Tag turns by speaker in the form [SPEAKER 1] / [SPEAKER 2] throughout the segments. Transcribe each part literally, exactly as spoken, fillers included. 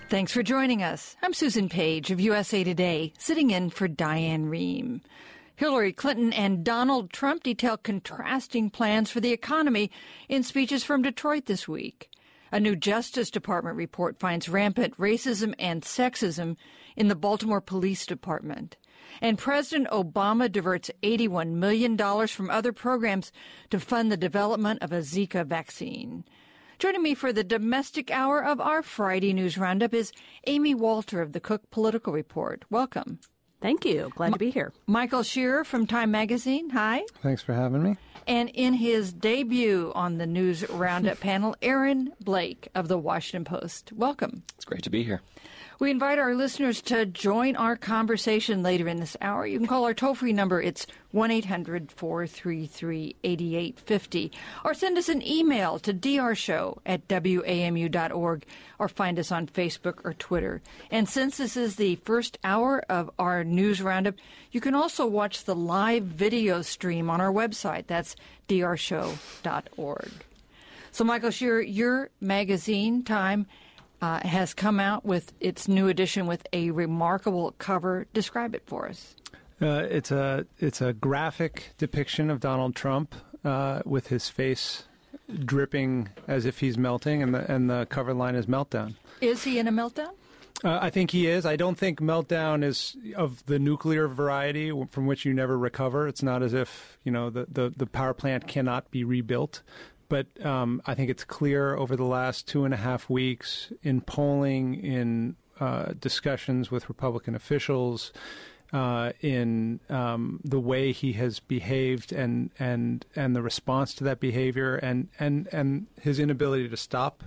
[SPEAKER 1] Thanks for joining us. I'm Susan Page of U S A Today, sitting in for Diane Rehm. Hillary Clinton and Donald Trump detail contrasting plans for the economy in speeches from Detroit this week. A new Justice Department report finds rampant racism and sexism in the Baltimore Police Department. And President Obama diverts eighty-one million dollars from other programs to fund the development of a Zika vaccine. Joining me for the domestic hour of our Friday News Roundup is Amy Walter of the Cook Political Report. Welcome.
[SPEAKER 2] Thank you. Glad to be here.
[SPEAKER 1] Michael Shearer from Time Magazine. Hi.
[SPEAKER 3] Thanks for having me.
[SPEAKER 1] And in his debut on the News Roundup panel, Aaron Blake of the Washington Post. Welcome.
[SPEAKER 4] It's great to be here.
[SPEAKER 1] We invite our listeners to join our conversation later in this hour. You can call our toll-free number. It's one eight hundred four three three eight eight five zero. Or send us an email to d r show at w a m u dot org or find us on Facebook or Twitter. And since this is the first hour of our News Roundup, you can also watch the live video stream on our website. That's d r show dot org. So, Michael Shearer, your magazine, Time, Uh, has come out with its new edition with a remarkable cover. Describe it for us.
[SPEAKER 3] Uh, it's a it's a graphic depiction of Donald Trump uh, with his face dripping as if he's melting, and the and the cover line is Meltdown.
[SPEAKER 1] Is he in a meltdown?
[SPEAKER 3] Uh, I think he is. I don't think Meltdown is of the nuclear variety from which you never recover. It's not as if, you know, the, the, the power plant cannot be rebuilt. But um, I think it's clear over the last two and a half weeks in polling, in uh, discussions with Republican officials, uh, in um, the way he has behaved and and and the response to that behavior, and, and, and his inability to stop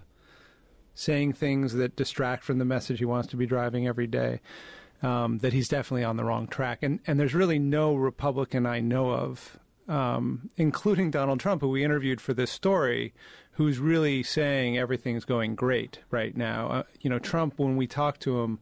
[SPEAKER 3] saying things that distract from the message he wants to be driving every day, um, that he's definitely on the wrong track. And, and there's really no Republican I know of, Um, including Donald Trump, who we interviewed for this story, who's really saying everything's going great right now. Uh, you know, Trump, when we talked to him,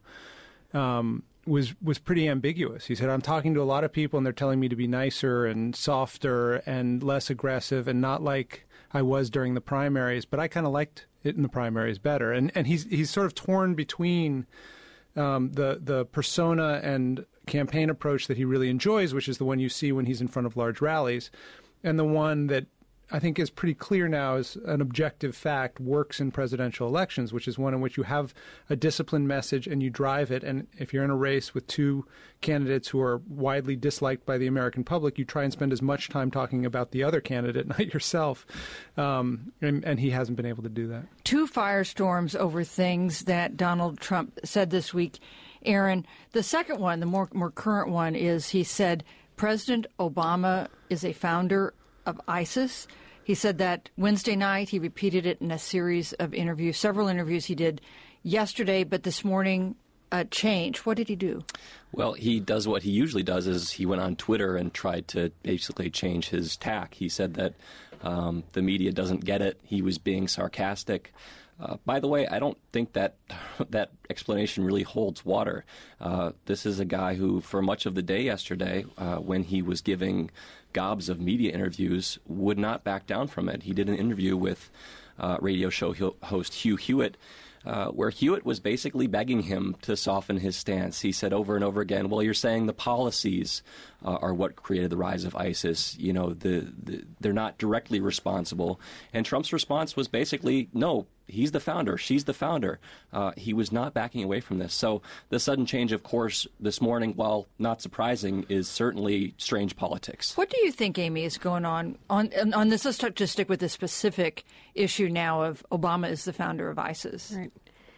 [SPEAKER 3] um, was was pretty ambiguous. He said, I'm talking to a lot of people, and they're telling me to be nicer and softer and less aggressive and not like I was during the primaries, but I kind of liked it in the primaries better. And and he's he's sort of torn between um, the the persona and campaign approach that he really enjoys, which is the one you see when he's in front of large rallies, and the one that I think is pretty clear now is an objective fact works in presidential elections, which is one in which you have a disciplined message and you drive it. And if you're in a race with two candidates who are widely disliked by the American public, you try and spend as much time talking about the other candidate, not yourself. Um, and, and he hasn't been able to do that.
[SPEAKER 1] Two firestorms over things that Donald Trump said this week. Aaron, the second one, the more more current one, is he said President Obama is a founder of ISIS. He said that Wednesday night. He repeated it in a series of interviews, several interviews he did yesterday, but this morning uh, changed. What did he do?
[SPEAKER 4] Well, he does what he usually does, is he went on Twitter and tried to basically change his tack. He said that um, the media doesn't get it. He was being sarcastic. Uh, by the way, I don't think that that explanation really holds water. Uh, this is a guy who, for much of the day yesterday, uh, when he was giving gobs of media interviews, would not back down from it. He did an interview with uh, radio show host Hugh Hewitt, uh, where Hewitt was basically begging him to soften his stance. He said over and over again, well, you're saying the policies uh, are what created the rise of ISIS. You know, the, the they're not directly responsible. And Trump's response was basically, no, he's the founder. She's the founder. Uh, he was not backing away from this. So the sudden change of course this morning, while not surprising, is certainly strange politics.
[SPEAKER 1] What do you think, Amy, is going on on, on this? Let's just stick with the specific issue now of Obama is the founder of ISIS.
[SPEAKER 2] Right.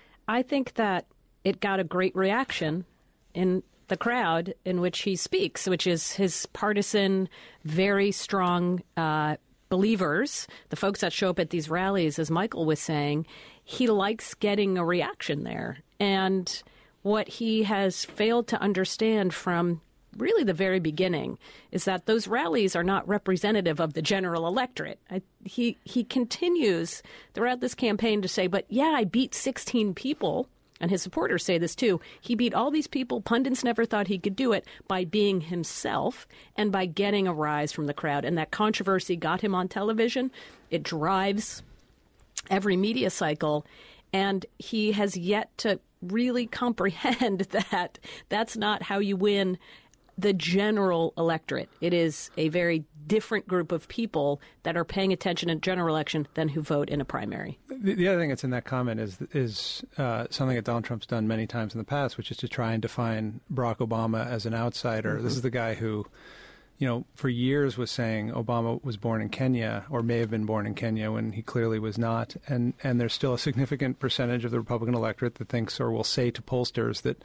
[SPEAKER 2] I think that it got a great reaction in the crowd in which he speaks, which is his partisan, very strong uh believers, the folks that show up at these rallies, as Michael was saying. He likes getting a reaction there. And what he has failed to understand from really the very beginning is that those rallies are not representative of the general electorate. I, he, he continues throughout this campaign to say, but yeah, I beat sixteen people. And his supporters say this, too. He beat all these people. Pundits never thought he could do it by being himself and by getting a rise from the crowd. And that controversy got him on television. It drives every media cycle. And he has yet to really comprehend that that's not how you win the general electorate. It is a very different group of people that are paying attention in a general election than who vote in a primary.
[SPEAKER 3] The, the other thing that's in that comment is is uh, something that Donald Trump's done many times in the past, which is to try and define Barack Obama as an outsider. Mm-hmm. This is the guy who, you know, for years was saying Obama was born in Kenya or may have been born in Kenya when he clearly was not. And, and there's still a significant percentage of the Republican electorate that thinks or will say to pollsters that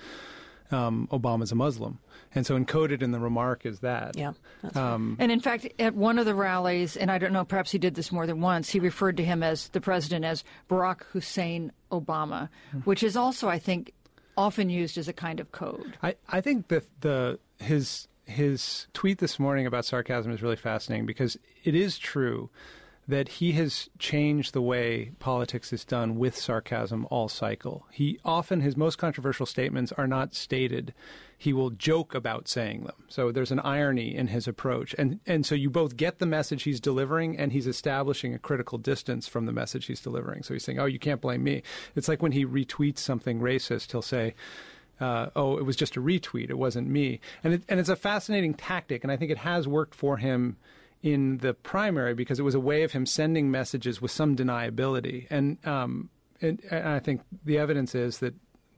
[SPEAKER 3] um, Obama's a Muslim. And so encoded in the remark is that.
[SPEAKER 2] Yeah. That's
[SPEAKER 1] um,
[SPEAKER 2] right.
[SPEAKER 1] And in fact, at one of the rallies, and I don't know, perhaps he did this more than once, he referred to him as the president as Barack Hussein Obama, mm-hmm. which is also, I think, often used as a kind of code.
[SPEAKER 3] I, I think that the his his tweet this morning about sarcasm is really fascinating because it is true that he has changed the way politics is done with sarcasm all cycle. He often, his most controversial statements are not stated. He will joke about saying them. So there's an irony in his approach. And and so you both get the message he's delivering and he's establishing a critical distance from the message he's delivering. So he's saying, oh, you can't blame me. It's like when he retweets something racist, he'll say, Uh, oh, it was just a retweet. It wasn't me. And it, and it's a fascinating tactic, and I think it has worked for him in the primary because it was a way of him sending messages with some deniability. And, um, and, and I think the evidence is that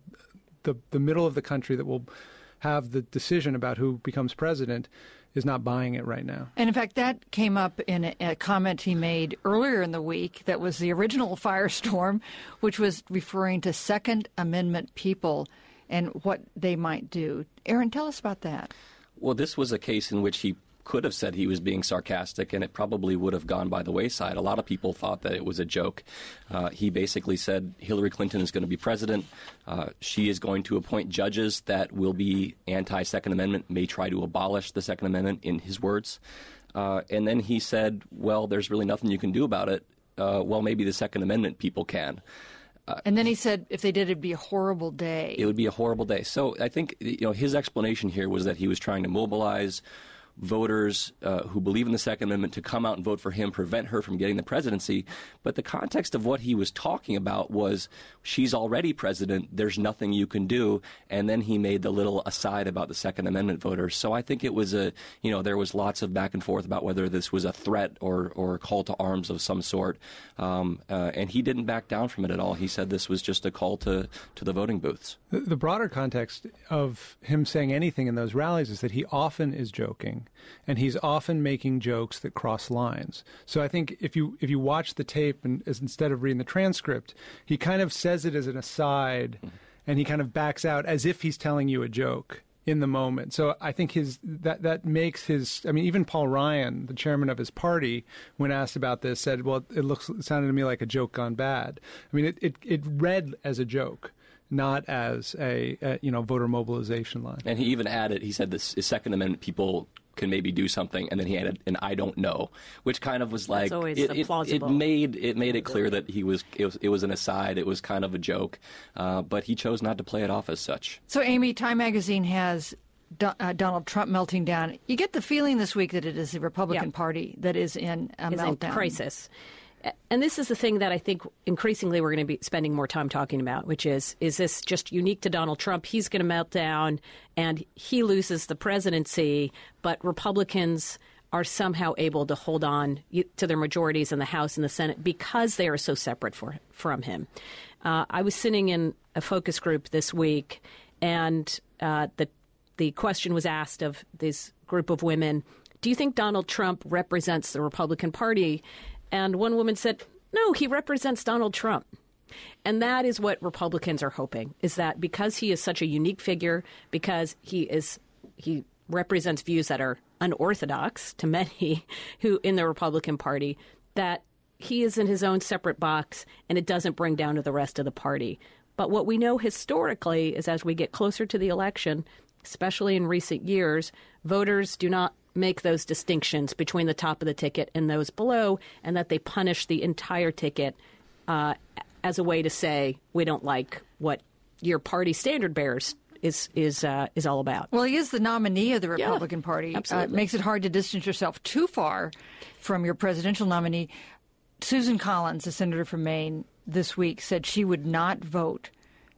[SPEAKER 3] the the middle of the country that will have the decision about who becomes president is not buying it right now.
[SPEAKER 1] And in fact, that came up in a, a comment he made earlier in the week that was the original firestorm, which was referring to Second Amendment people and what they might do. Aaron, tell us about that.
[SPEAKER 4] Well, this was a case in which he could have said he was being sarcastic, and it probably would have gone by the wayside. A lot of people thought that it was a joke. Uh, he basically said Hillary Clinton is going to be president. Uh, she is going to appoint judges that will be anti-Second Amendment, may try to abolish the Second Amendment, in his words. Uh, and then he said, well, there's really nothing you can do about it. Uh, well, maybe the Second Amendment people can.
[SPEAKER 1] Uh, and then he said if they did, it'd be a horrible day.
[SPEAKER 4] It would be a horrible day. So I think, you know, his explanation here was that he was trying to mobilize voters uh, who believe in the Second Amendment to come out and vote for him, prevent her from getting the presidency. But the context of what he was talking about was she's already president, there's nothing you can do. And then he made the little aside about the Second Amendment voters. So I think it was a, you know, there was lots of back and forth about whether this was a threat or, or a call to arms of some sort. Um, uh, and he didn't back down from it at all. He said this was just a call to, to the voting booths.
[SPEAKER 3] The, the broader context of him saying anything in those rallies is that he often is joking. And he's often making jokes that cross lines. So I think if you if you watch the tape and as instead of reading the transcript, he kind of says it as an aside, mm-hmm. and he kind of backs out as if he's telling you a joke in the moment. So I think his that that makes his. I mean, even Paul Ryan, the chairman of his party, when asked about this, said, "Well, it looks it sounded to me like a joke gone bad." I mean, it it, it read as a joke, not as a, a you know voter mobilization line.
[SPEAKER 4] And he even added, he said, "This is Second Amendment people can maybe do something," and then he added an "I don't know," which kind of was like
[SPEAKER 2] That's always
[SPEAKER 4] it,
[SPEAKER 2] the
[SPEAKER 4] it,
[SPEAKER 2] plausible.
[SPEAKER 4] it made it made it clear that he was it, was it was an aside, it was kind of a joke, uh, but he chose not to play it off as such.
[SPEAKER 1] So, Amy, Time Magazine has Do, uh, Donald Trump melting down. You get the feeling this week that it is the Republican
[SPEAKER 2] yeah.
[SPEAKER 1] Party that is in a
[SPEAKER 2] is
[SPEAKER 1] meltdown,
[SPEAKER 2] in crisis. And this is the thing that I think increasingly we're going to be spending more time talking about, which is, is this just unique to Donald Trump? He's going to melt down and he loses the presidency, but Republicans are somehow able to hold on to their majorities in the House and the Senate because they are so separate for, from him. Uh, I was sitting in a focus group this week, and uh, the, the question was asked of this group of women, do you think Donald Trump represents the Republican Party? And one woman said, no, he represents Donald Trump. And that is what Republicans are hoping, is that because he is such a unique figure, because he is he represents views that are unorthodox to many who in the Republican Party, that he is in his own separate box and it doesn't bring down to the rest of the party. But what we know historically is as we get closer to the election, especially in recent years, voters do not make those distinctions between the top of the ticket and those below, and that they punish the entire ticket uh, as a way to say, we don't like what your party standard bearers is is uh, is all about.
[SPEAKER 1] Well, he is the nominee of the Republican
[SPEAKER 2] yeah,
[SPEAKER 1] Party.
[SPEAKER 2] Absolutely.
[SPEAKER 1] Uh, it makes it hard to distance yourself too far from your presidential nominee. Susan Collins, the senator from Maine, this week said she would not vote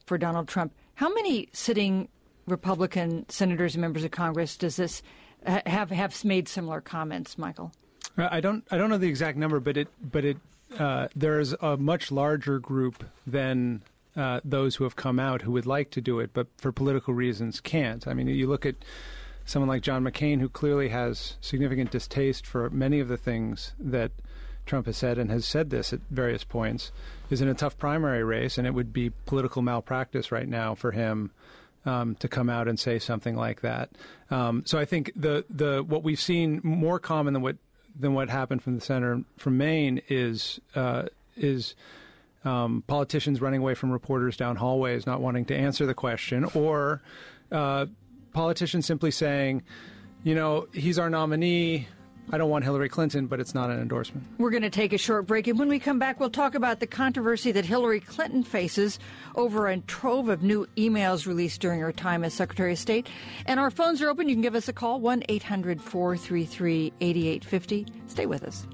[SPEAKER 1] for Donald Trump. How many sitting Republican senators and members of Congress does this have have made similar comments, Michael?
[SPEAKER 3] I don't I don't know the exact number, but it but it uh, there's a much larger group than uh, those who have come out who would like to do it, but for political reasons can't. I mean, you look at someone like John McCain, who clearly has significant distaste for many of the things that Trump has said, and has said this at various points, is in a tough primary race, and it would be political malpractice right now for him um, to come out and say something like that. Um, so I think the the what we've seen more common than what than what happened from the senator from Maine is uh, is um, politicians running away from reporters down hallways, not wanting to answer the question, or uh, politicians simply saying, you know, he's our nominee. I don't want Hillary Clinton, but it's not an endorsement.
[SPEAKER 1] We're going to take a short break, and when we come back, we'll talk about the controversy that Hillary Clinton faces over a trove of new emails released during her time as Secretary of State. And our phones are open. You can give us a call, one eight hundred four three three eight eight five zero. Stay with us.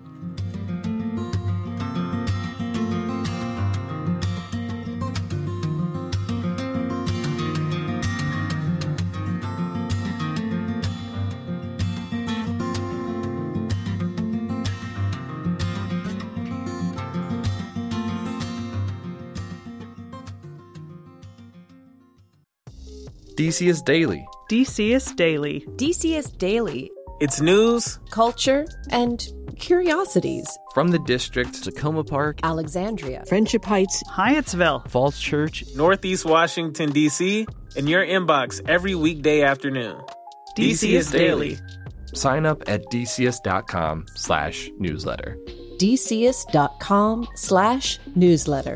[SPEAKER 5] D C S Daily.
[SPEAKER 6] D C S Daily.
[SPEAKER 7] D C S Daily.
[SPEAKER 8] It's news,
[SPEAKER 7] culture, and curiosities.
[SPEAKER 5] From the district, Tacoma Park,
[SPEAKER 7] Alexandria,
[SPEAKER 6] Friendship Heights, Hyattsville,
[SPEAKER 5] Falls Church,
[SPEAKER 8] Northeast Washington, D C, in your inbox every weekday afternoon. D C S Daily.
[SPEAKER 5] Sign up at dcs.com slash newsletter.
[SPEAKER 7] dcs.com slash newsletter.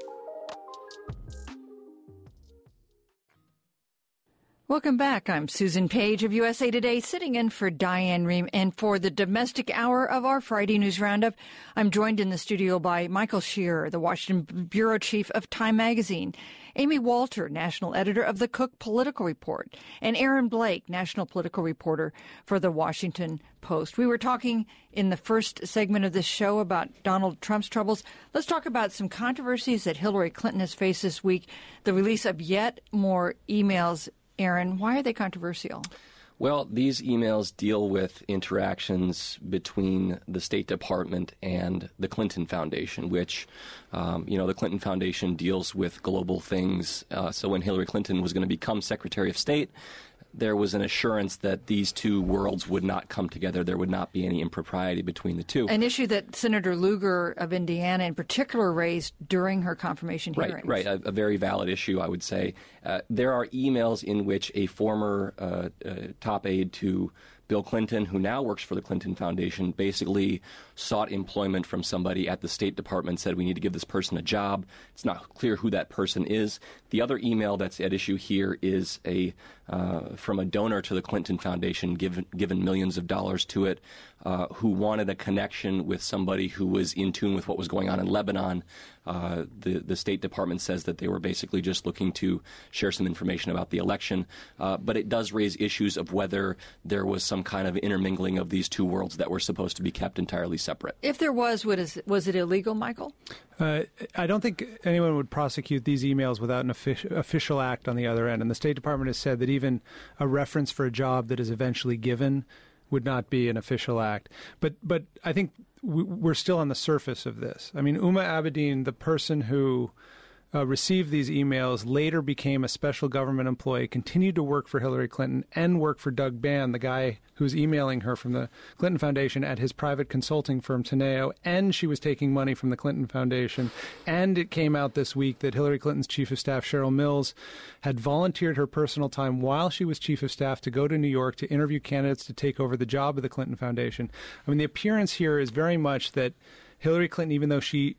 [SPEAKER 1] Welcome back. I'm Susan Page of U S A Today, sitting in for Diane Rehm. And for the domestic hour of our Friday News Roundup, I'm joined in the studio by Michael Shearer, the Washington bureau chief of Time Magazine, Amy Walter, national editor of the Cook Political Report, and Aaron Blake, national political reporter for the Washington Post. We were talking in the first segment of this show about Donald Trump's troubles. Let's talk about some controversies that Hillary Clinton has faced this week, the release of yet more emails. Aaron, why are they controversial?
[SPEAKER 4] Well, these emails deal with interactions between the State Department and the Clinton Foundation, which, um, you know, the Clinton Foundation deals with global things. Uh, so when Hillary Clinton was going to become Secretary of State, there was an assurance that these two worlds would not come together. There would not be any impropriety between the two.
[SPEAKER 1] An issue that Senator Lugar of Indiana in particular raised during her confirmation hearings.
[SPEAKER 4] Right, right. A, a very valid issue, I would say. Uh, there are emails in which a former uh, uh, top aide to Bill Clinton, who now works for the Clinton Foundation, basically sought employment from somebody at the State Department, said we need to give this person a job. It's not clear who that person is. The other email that's at issue here is a uh, from a donor to the Clinton Foundation, given, given millions of dollars to it, uh, who wanted a connection with somebody who was in tune with what was going on in Lebanon. Uh, the, the State Department says that they were basically just looking to share some information about the election. Uh, but it does raise issues of whether there was some kind of intermingling of these two worlds that were supposed to be kept entirely separate.
[SPEAKER 1] If there was, what is, was it illegal, Michael?
[SPEAKER 3] Uh, I don't think anyone would prosecute these emails without an offic- official act on the other end. And the State Department has said that even a reference for a job that is eventually given would not be an official act. But but I think we're still on the surface of this. I mean, Huma Abedin, the person who uh, received these emails, later became a special government employee, continued to work for Hillary Clinton and work for Doug Bann, the guy who's emailing her from the Clinton Foundation, at his private consulting firm, Teneo, and she was taking money from the Clinton Foundation. And it came out this week that Hillary Clinton's chief of staff, Cheryl Mills, had volunteered her personal time while she was chief of staff to go to New York to interview candidates to take over the job of the Clinton Foundation. I mean, the appearance here is very much that Hillary Clinton, even though she,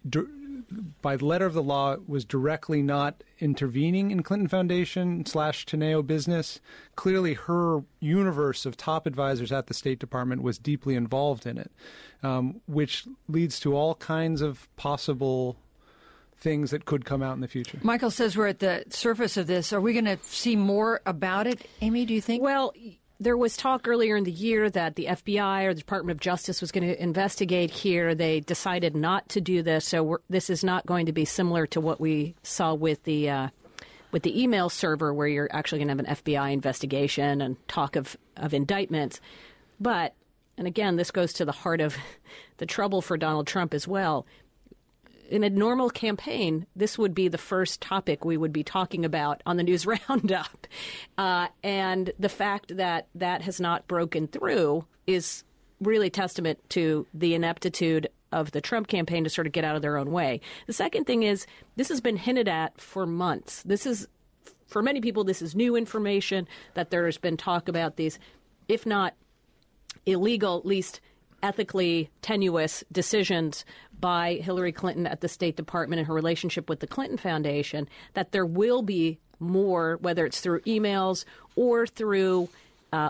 [SPEAKER 3] by the letter of the law, was directly not intervening in Clinton Foundation slash Teneo business, clearly her universe of top advisors at the State Department was deeply involved in it, um, which leads to all kinds of possible things that could come out in the future.
[SPEAKER 1] Michael says we're at the surface of this. Are we going to see more about it? Amy, do you think?
[SPEAKER 2] Well, there was talk earlier in the year that the F B I or the Department of Justice was going to investigate here. They decided not to do this, so we're, this is not going to be similar to what we saw with the uh, with the email server where you're actually going to have an F B I investigation and talk of, of indictments. But, and again, this goes to the heart of the trouble for Donald Trump as well. In a normal campaign, this would be the first topic we would be talking about on the news roundup. Uh, and the fact that that has not broken through is really testament to the ineptitude of the Trump campaign to sort of get out of their own way. The second thing is this has been hinted at for months. This is, for many people, this is new information, that there has been talk about these, if not illegal, at least ethically tenuous decisions by Hillary Clinton at the State Department and her relationship with the Clinton Foundation, that there will be more, whether it's through emails or through uh,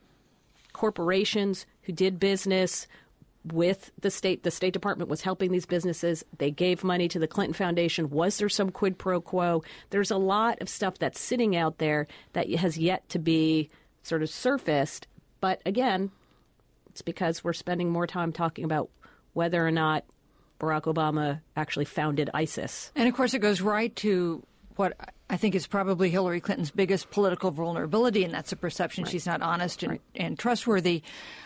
[SPEAKER 2] corporations who did business with the state. The State Department was helping these businesses. They gave money to the Clinton Foundation. Was there some quid pro quo? There's a lot of stuff that's sitting out there that has yet to be sort of surfaced. But again, it's because we're spending more time talking about whether or not Barack Obama actually founded ISIS.
[SPEAKER 1] And, of course, it goes right to what I think is probably Hillary Clinton's biggest political vulnerability, and that's a perception right. she's not honest and, right. and trustworthy.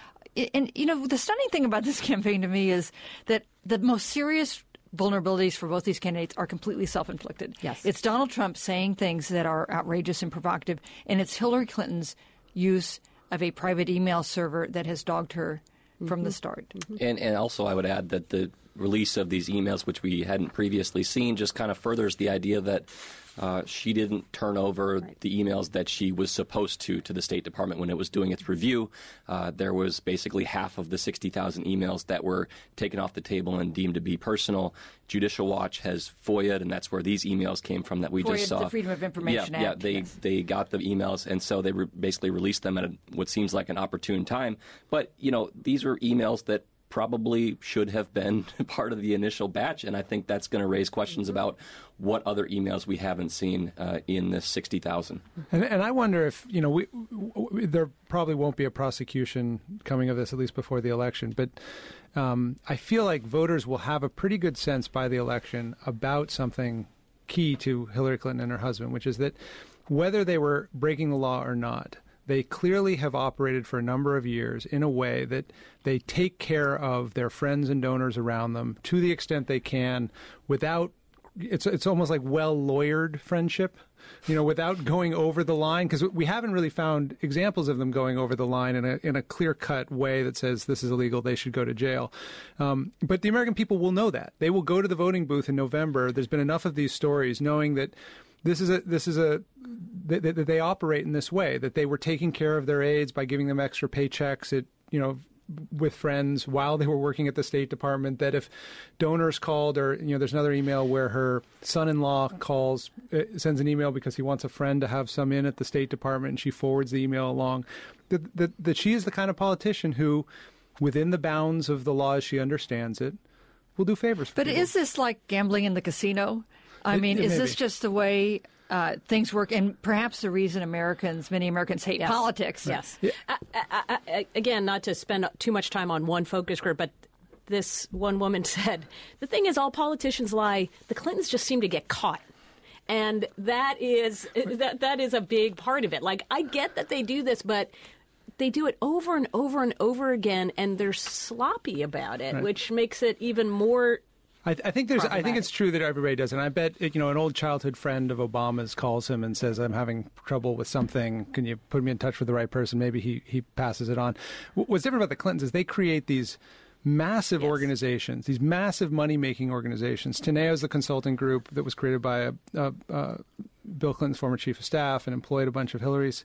[SPEAKER 1] And, you know, the stunning thing about this campaign to me is that the most serious vulnerabilities for both these candidates are completely self-inflicted.
[SPEAKER 2] Yes.
[SPEAKER 1] It's Donald Trump saying things that are outrageous and provocative, and it's Hillary Clinton's use of a private email server that has dogged her mm-hmm. from the start.
[SPEAKER 4] Mm-hmm. And, and also I would add that the release of these emails, which we hadn't previously seen, just kind of furthers the idea that uh, she didn't turn over right. the emails that she was supposed to to the State Department when it was doing its review. Uh, there was basically half of the sixty thousand emails that were taken off the table and deemed to be personal. Judicial Watch has FOIA'd, and that's where these emails came from that we
[SPEAKER 1] FOIA'd,
[SPEAKER 4] just saw.
[SPEAKER 1] the Freedom of Information
[SPEAKER 4] yeah,
[SPEAKER 1] Act.
[SPEAKER 4] Yeah, they,
[SPEAKER 1] yes.
[SPEAKER 4] they got the emails, and so they re- basically released them at a, what seems like an opportune time. But, you know, these were emails that probably should have been part of the initial batch, and I think that's going to raise questions mm-hmm. about what other emails we haven't seen uh, in this sixty thousand.
[SPEAKER 3] And, and I wonder if, you know, we, we, there probably won't be a prosecution coming of this, at least before the election, but um, I feel like voters will have a pretty good sense by the election about something key to Hillary Clinton and her husband, which is that whether they were breaking the law or not, they clearly have operated for a number of years in a way that they take care of their friends and donors around them to the extent they can without, it's it's almost like well-lawyered friendship, you know, without going over the line, because we haven't really found examples of them going over the line in a in a clear-cut way that says this is illegal, they should go to jail. Um, but the American people will know that. They will go to the voting booth in November. There's been enough of these stories knowing that This is a this is a that they, they operate in this way, that they were taking care of their aides by giving them extra paychecks at, you know, with friends while they were working at the State Department, that if donors called, or, you know, there's another email where her son-in-law calls, uh, sends an email because he wants a friend to have some in at the State Department, and she forwards the email along, that, that, that she is the kind of politician who, within the bounds of the law as she understands it, will do favors for
[SPEAKER 1] But
[SPEAKER 3] people.
[SPEAKER 1] Is this like gambling in the casino? I
[SPEAKER 3] It-
[SPEAKER 1] mean,
[SPEAKER 3] it
[SPEAKER 1] is
[SPEAKER 3] may
[SPEAKER 1] this
[SPEAKER 3] be.
[SPEAKER 1] just the way uh, things work? And perhaps the reason Americans, many Americans hate
[SPEAKER 2] Yes.
[SPEAKER 1] politics.
[SPEAKER 2] Yes. I, I, I, again, not to spend too much time on one focus group, but this one woman said, the thing is, all politicians lie. The Clintons just seem to get caught. And that is that that is a big part of it. Like, I get that they do this, but they do it over and over and over again, and they're sloppy about it,
[SPEAKER 3] Right.
[SPEAKER 2] which makes it even more.
[SPEAKER 3] I, I think there's. I think
[SPEAKER 2] problematic.
[SPEAKER 3] it's true that everybody does, and I bet you know an old childhood friend of Obama's calls him and says, "I'm having trouble with something. Can you put me in touch with the right person?" Maybe he he passes it on. What's different about the Clintons is they create these massive
[SPEAKER 2] Yes.
[SPEAKER 3] organizations, these massive money-making organizations. Teneo is the consulting group that was created by a, a, a Bill Clinton's former chief of staff and employed a bunch of Hillary's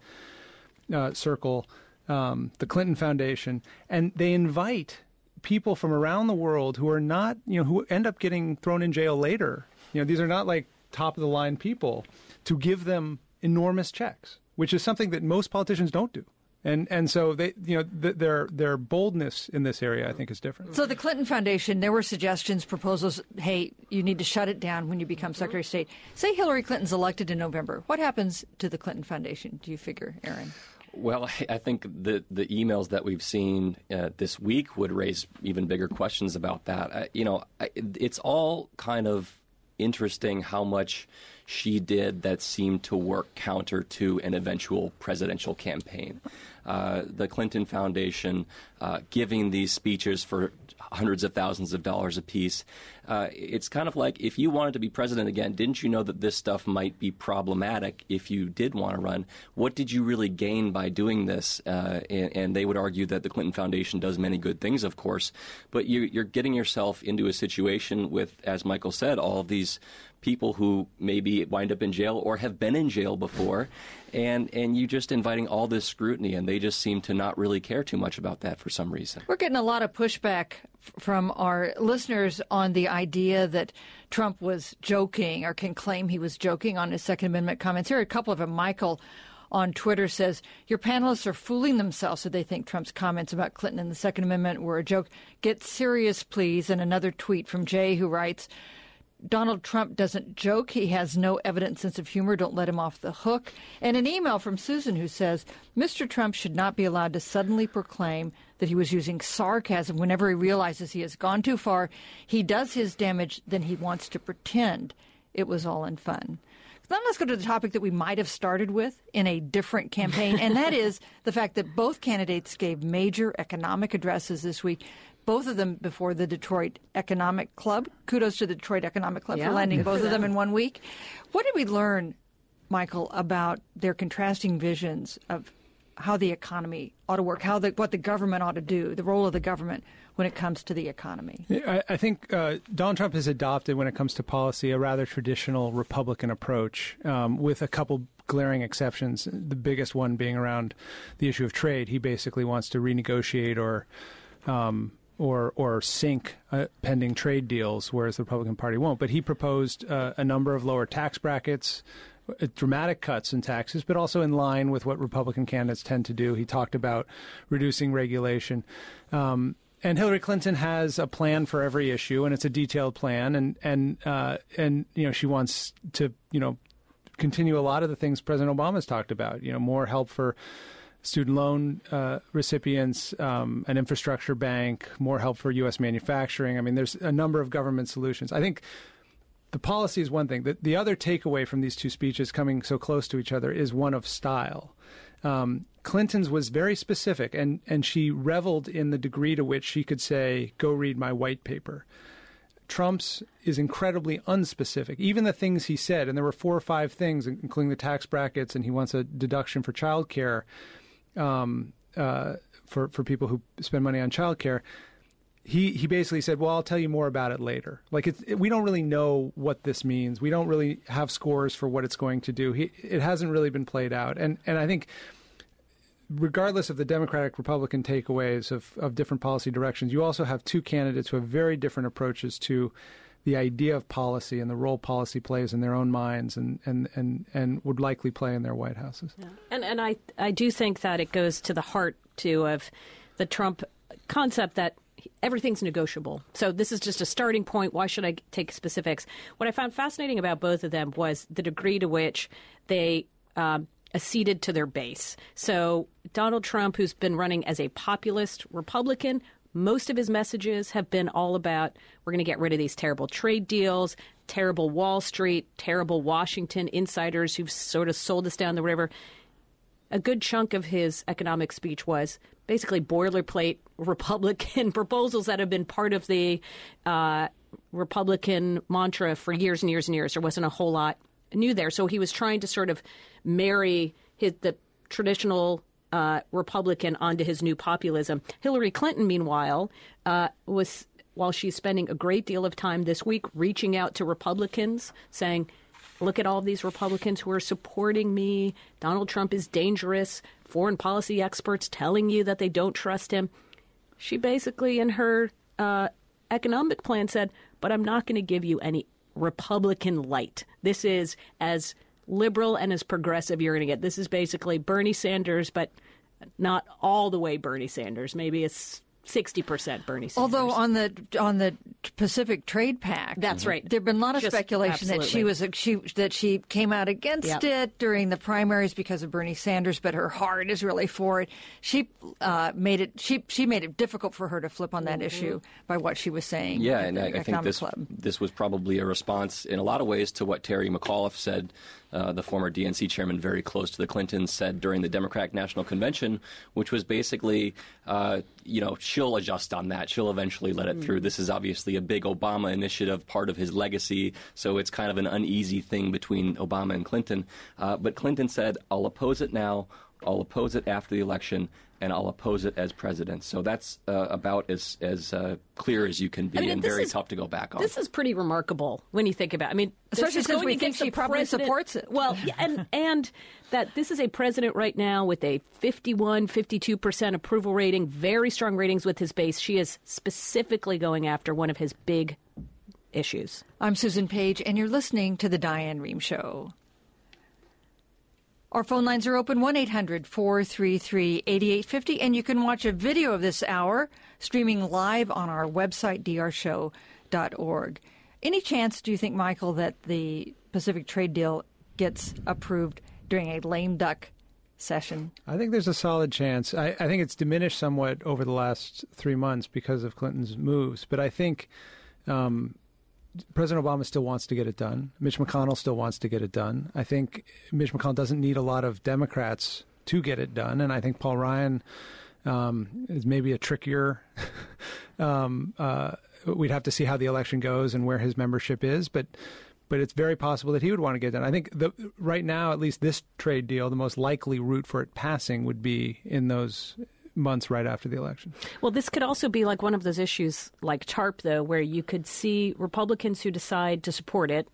[SPEAKER 3] uh, circle. Um, the Clinton Foundation, and they invite people from around the world who are not, you know, who end up getting thrown in jail later. You know, these are not like top of the line people, to give them enormous checks, which is something that most politicians don't do. And and so they, you know, th- their their boldness in this area, I think, is different.
[SPEAKER 1] So the Clinton Foundation, there were suggestions, proposals, hey, you need to shut it down when you become Secretary of State. Say Hillary Clinton's elected in November. What happens to the Clinton Foundation, do you figure, Aaron?
[SPEAKER 4] Well, I think the the emails that we've seen uh, this week would raise even bigger questions about that. Uh, you know, I, it's all kind of interesting how much she did that seemed to work counter to an eventual presidential campaign. Uh, the Clinton Foundation uh, giving these speeches for hundreds of thousands of dollars apiece. Uh, it's kind of like, if you wanted to be president again, didn't you know that this stuff might be problematic if you did want to run? What did you really gain by doing this? Uh, and, and they would argue that the Clinton Foundation does many good things, of course, but you, you're getting yourself into a situation with, as Michael said, all of these people who maybe wind up in jail or have been in jail before, and and you just inviting all this scrutiny, and they just seem to not really care too much about that for some reason.
[SPEAKER 1] We're getting a lot of pushback f- from our listeners on the idea that Trump was joking or can claim he was joking on his Second Amendment comments. Here are a couple of them. Michael on Twitter says, your panelists are fooling themselves if they think Trump's comments about Clinton and the Second Amendment were a joke. Get serious, please. And another tweet from Jay who writes, Donald Trump doesn't joke. He has no evident sense of humor. Don't let him off the hook. And an email from Susan who says, Mister Trump should not be allowed to suddenly proclaim that he was using sarcasm whenever he realizes he has gone too far. He does his damage, then he wants to pretend it was all in fun. Then let's go to the topic that we might have started with in a different campaign, and that is the fact that both candidates gave major economic addresses this week. Both of them before the Detroit Economic Club. Kudos to the Detroit Economic Club
[SPEAKER 2] yeah,
[SPEAKER 1] for landing both
[SPEAKER 2] for
[SPEAKER 1] of them
[SPEAKER 2] them.
[SPEAKER 1] in one week. What did we learn, Michael, about their contrasting visions of how the economy ought to work, how the, what the government ought to do, the role of the government when it comes to the economy?
[SPEAKER 3] I, I think uh, Donald Trump has adopted, when it comes to policy, a rather traditional Republican approach, um, with a couple glaring exceptions, the biggest one being around the issue of trade. He basically wants to renegotiate or um, or or sink uh, pending trade deals, whereas the Republican Party won't. But he proposed uh, a number of lower tax brackets, uh, dramatic cuts in taxes, but also in line with what Republican candidates tend to do. He talked about reducing regulation. Um, and Hillary Clinton has a plan for every issue, and it's a detailed plan. And, and, uh, and you know, she wants to, you know, continue a lot of the things President Obama's talked about, you know, more help for student loan uh, recipients, um, an infrastructure bank, more help for U S manufacturing. I mean, there's a number of government solutions. I think the policy is one thing. The, the other takeaway from these two speeches coming so close to each other is one of style. Um, Clinton's was very specific, and, and she reveled in the degree to which she could say, go read my white paper. Trump's is incredibly unspecific. Even the things he said, and there were four or five things, including the tax brackets, and he wants a deduction for child care. Um, uh, for for people who spend money on childcare, he he basically said, "Well, I'll tell you more about it later." Like it's, it, we don't really know what this means. We don't really have scores for what it's going to do. He, it hasn't really been played out, and and I think, regardless of the Democratic Republican takeaways of of different policy directions, you also have two candidates who have very different approaches to the idea of policy and the role policy plays in their own minds and, and, and, and would likely play in their White Houses.
[SPEAKER 2] Yeah. And and I, I do think that it goes to the heart, too, of the Trump concept that everything's negotiable. So this is just a starting point. Why should I take specifics? What I found fascinating about both of them was the degree to which they um, acceded to their base. So Donald Trump, who's been running as a populist Republican, most of his messages have been all about, we're going to get rid of these terrible trade deals, terrible Wall Street, terrible Washington insiders who've sort of sold us down the river. A good chunk of his economic speech was basically boilerplate Republican proposals that have been part of the uh, Republican mantra for years and years and years. There wasn't a whole lot new there. So he was trying to sort of marry his, the traditional Uh, Republican onto his new populism. Hillary Clinton, meanwhile, uh, was, while she's spending a great deal of time this week reaching out to Republicans, saying, look at all of these Republicans who are supporting me. Donald Trump is dangerous. Foreign policy experts telling you that they don't trust him. She basically, in her uh, economic plan, said, but I'm not going to give you any Republican light. This is as liberal and as progressive you're going to get. This is basically Bernie Sanders, but not all the way Bernie Sanders. Maybe it's sixty percent Bernie Sanders.
[SPEAKER 1] Although on the on the Pacific Trade Pact,
[SPEAKER 2] that's right.
[SPEAKER 1] There've been a lot of
[SPEAKER 2] Just
[SPEAKER 1] speculation
[SPEAKER 2] absolutely.
[SPEAKER 1] that she was she that she came out against
[SPEAKER 2] Yep.
[SPEAKER 1] it during the primaries because of Bernie Sanders, but her heart is really for it. She uh, made it she she made it difficult for her to flip on that
[SPEAKER 2] Mm-hmm.
[SPEAKER 1] issue by what she was saying.
[SPEAKER 4] Yeah,
[SPEAKER 1] at
[SPEAKER 4] and
[SPEAKER 1] the
[SPEAKER 4] I, I think
[SPEAKER 1] Economic
[SPEAKER 4] this
[SPEAKER 1] Club.
[SPEAKER 4] this was probably a response in a lot of ways to what Terry McAuliffe said, uh, the former D N C chairman, very close to the Clintons, said during the Democratic National Convention, which was basically, uh, you know, she'll adjust on that. She'll eventually let it through. This is obviously a big Obama initiative, part of his legacy, so it's kind of an uneasy thing between Obama and Clinton. Uh, but Clinton said, I'll oppose it now, I'll oppose it after the election, and I'll oppose it as president. So that's uh, about as as uh, clear as you can be,
[SPEAKER 2] I mean,
[SPEAKER 4] and
[SPEAKER 2] this
[SPEAKER 4] very
[SPEAKER 2] is-
[SPEAKER 4] tough to go back on.
[SPEAKER 2] This is pretty remarkable when you think about it. I mean, this
[SPEAKER 1] Especially
[SPEAKER 2] is
[SPEAKER 1] since
[SPEAKER 2] going
[SPEAKER 1] we think
[SPEAKER 2] against
[SPEAKER 1] she
[SPEAKER 2] the
[SPEAKER 1] probably
[SPEAKER 2] president-
[SPEAKER 1] supports it.
[SPEAKER 2] Well, yeah, and and that this is a president right now with a fifty-one, fifty-two percent approval rating, very strong ratings with his base. She is specifically going after one of his big issues.
[SPEAKER 1] I'm Susan Page, and you're listening to The Diane Rehm Show. Our phone lines are open, one eight hundred four three three eight eight five zero, and you can watch a video of this hour streaming live on our website, d r show dot org. Any chance, do you think, Michael, that the Pacific trade deal gets approved during a lame duck session?
[SPEAKER 3] I think there's a solid chance. I, I think it's diminished somewhat over the last three months because of Clinton's moves, but I think um, President Obama still wants to get it done. Mitch McConnell still wants to get it done. I think Mitch McConnell doesn't need a lot of Democrats to get it done, and I think Paul Ryan um, is maybe a trickier. um, uh, we'd have to see how the election goes and where his membership is, but but it's very possible that he would want to get it done. I think the, right now, at least this trade deal, the most likely route for it passing would be in those months right after the election.
[SPEAKER 2] Well, this could also be like one of those issues like TARP, though, where you could see Republicans who decide to support it.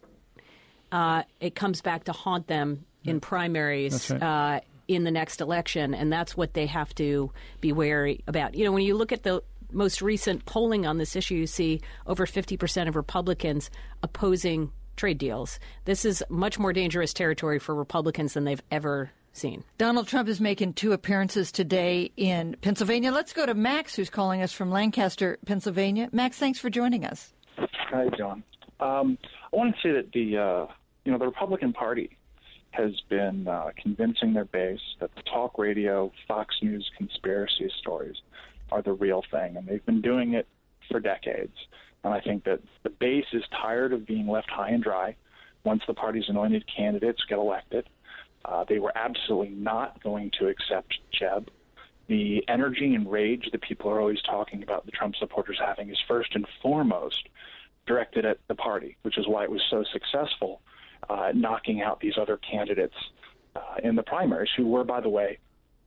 [SPEAKER 2] Uh, it comes back to haunt them in primaries
[SPEAKER 3] That's right.
[SPEAKER 2] uh, in the next election, and that's what they have to be wary about. You know, when you look at the most recent polling on this issue, you see over fifty percent of Republicans opposing trade deals. This is much more dangerous territory for Republicans than they've ever seen.
[SPEAKER 1] Donald Trump is making two appearances today in Pennsylvania. Let's go to Max, who's calling us from Lancaster, Pennsylvania. Max, thanks for joining us.
[SPEAKER 9] Hi, John. Um, I want to say that the uh, you know the Republican Party has been uh, convincing their base that the talk radio, Fox News conspiracy stories are the real thing, and they've been doing it for decades. And I think that the base is tired of being left high and dry once the party's anointed candidates get elected. Uh, they were absolutely not going to accept Jeb. The energy and rage that people are always talking about the Trump supporters having is first and foremost directed at the party, which is why it was so successful uh, knocking out these other candidates uh, in the primaries, who were, by the way,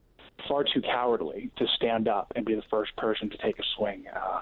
[SPEAKER 9] far too cowardly to stand up and be the first person to take a swing uh,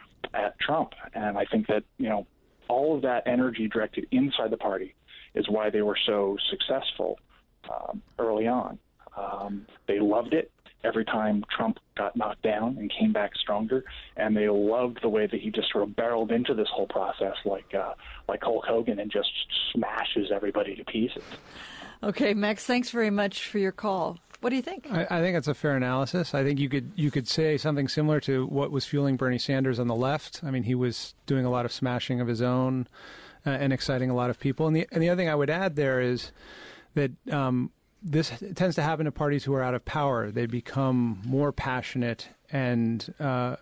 [SPEAKER 9] at Trump. And I think that, you know, all of that energy directed inside the party is why they were so successful um, early on. Um, they loved it every time Trump got knocked down and came back stronger, and they loved the way that he just sort of barreled into this whole process like uh, like Hulk Hogan and just smashes everybody to pieces.
[SPEAKER 1] Okay, Max, thanks very much for your call. What do you think?
[SPEAKER 3] I, I think that's a fair analysis. I think you could you could say something similar to what was fueling Bernie Sanders on the left. I mean, he was doing a lot of smashing of his own uh, and exciting a lot of people. And the and the other thing I would add there is that um, this tends to happen to parties who are out of power. They become more passionate and uh,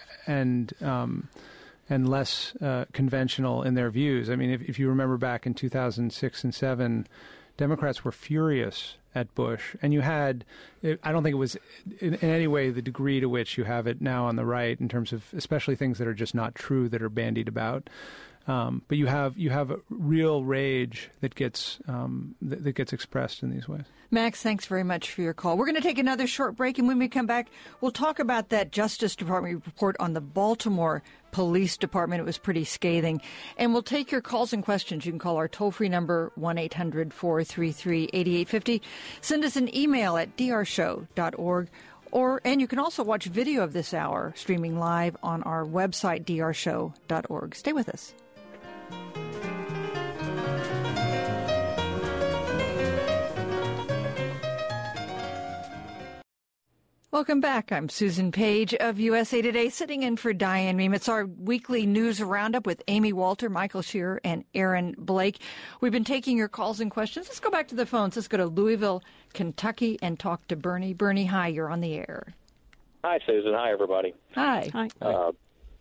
[SPEAKER 3] and um, and less uh, conventional in their views. I mean, if, if you remember back in two thousand six and seven, Democrats were furious at Bush, and you had, I don't think it was in, in any way the degree to which you have it now on the right in terms of especially things that are just not true that are bandied about. Um, but you have you have a real rage that gets um, that, that gets expressed in these ways.
[SPEAKER 1] Max, thanks very much for your call. We're going to take another short break, and when we come back, we'll talk about that Justice Department report on the Baltimore Police Department. It was pretty scathing. And we'll take your calls and questions. You can call our toll-free number, one eight hundred four three three eight eight five zero. Send us an email at d r show dot org. Or, and you can also watch video of this hour streaming live on our website, d r show dot org. Stay with us. Welcome back. I'm Susan Page of U S A Today, sitting in for Diane Rehm. It's our weekly news roundup with Amy Walter, Michael Shearer, and Aaron Blake. We've been taking your calls and questions. Let's go back to the phones. Let's go to Louisville, Kentucky, and talk to Bernie. Bernie, hi, you're on the air.
[SPEAKER 10] Hi, Susan. Hi, everybody.
[SPEAKER 1] Hi.
[SPEAKER 2] Hi.
[SPEAKER 10] Uh,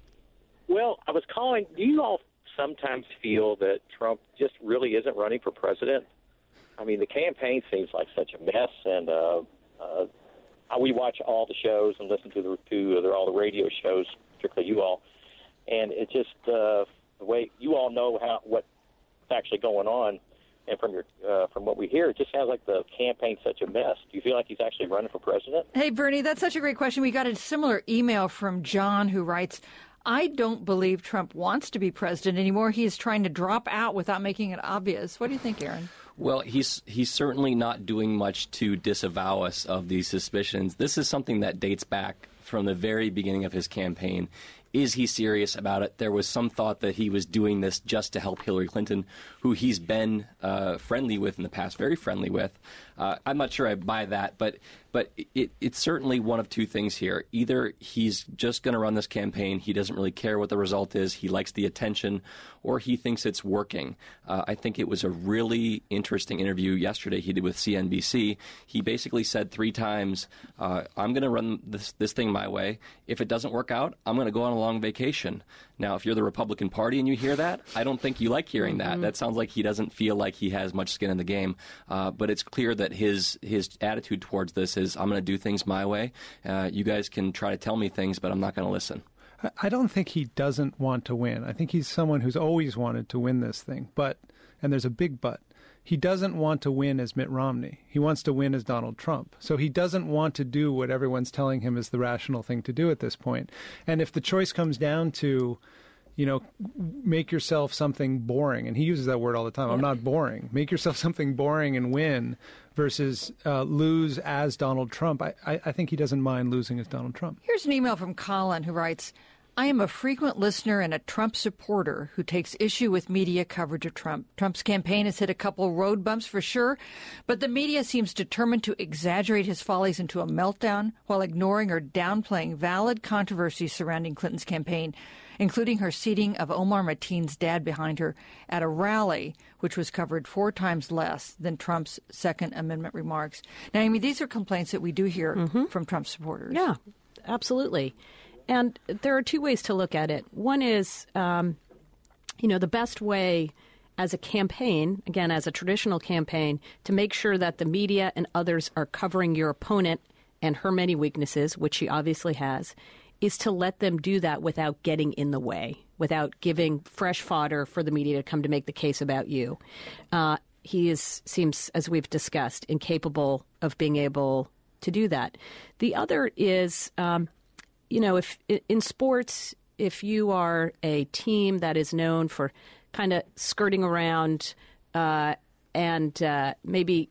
[SPEAKER 10] well, I was calling. Do you all sometimes feel that Trump just really isn't running for president? I mean, the campaign seems like such a mess, and uh, uh, we watch all the shows and listen to the to the, all the radio shows, particularly you all, and it just uh, the way you all know how what's actually going on, and from your uh, from what we hear, it just sounds like the campaign's such a mess. Do you feel like he's actually running for president?
[SPEAKER 1] Hey, Bernie, that's such a great question. We got a similar email from John, who writes, I don't believe Trump wants to be president anymore. He is trying to drop out without making it obvious. What do you think, Aaron?
[SPEAKER 4] Well, he's he's certainly not doing much to disavow us of these suspicions. This is something that dates back from the very beginning of his campaign. Is he serious about it? There was some thought that he was doing this just to help Hillary Clinton, who he's been uh, friendly with in the past, very friendly with. Uh, I'm not sure I buy that, but but it, it's certainly one of two things here. Either he's just going to run this campaign, he doesn't really care what the result is, he likes the attention, or he thinks it's working. Uh, I think it was a really interesting interview yesterday he did with C N B C. He basically said three times, uh, I'm going to run this, this thing my way. If it doesn't work out, I'm going to go on a long vacation. Now, if you're the Republican Party and you hear that, I don't think you like hearing that. Mm-hmm. That sounds like he doesn't feel like he has much skin in the game. Uh, but it's clear that his his attitude towards this is, I'm going to do things my way. Uh, you guys can try to tell me things, but I'm not going to listen.
[SPEAKER 3] I don't think he doesn't want to win. I think he's someone who's always wanted to win this thing. But, and there's a big but, he doesn't want to win as Mitt Romney. He wants to win as Donald Trump. So he doesn't want to do what everyone's telling him is the rational thing to do at this point. And if the choice comes down to, you know, make yourself something boring, and he uses that word all the time, yeah. I'm not boring. Make yourself something boring and win versus uh, lose as Donald Trump. I, I, I think he doesn't mind losing as Donald Trump.
[SPEAKER 1] Here's an email from Colin who writes, I am a frequent listener and a Trump supporter who takes issue with media coverage of Trump. Trump's campaign has hit a couple road bumps for sure, but the media seems determined to exaggerate his follies into a meltdown while ignoring or downplaying valid controversies surrounding Clinton's campaign, including her seating of Omar Mateen's dad behind her at a rally, which was covered four times less than Trump's Second Amendment remarks. Now, Amy, these are complaints that we do hear mm-hmm. from Trump supporters.
[SPEAKER 2] Yeah, absolutely. And there are two ways to look at it. One is, um, you know, the best way as a campaign, again, as a traditional campaign, to make sure that the media and others are covering your opponent and her many weaknesses, which she obviously has, is to let them do that without getting in the way, without giving fresh fodder for the media to come to make the case about you. Uh, he is, seems, as we've discussed, incapable of being able to do that. The other is... Um, You know, if in sports, if you are a team that is known for kind of skirting around uh, and uh, maybe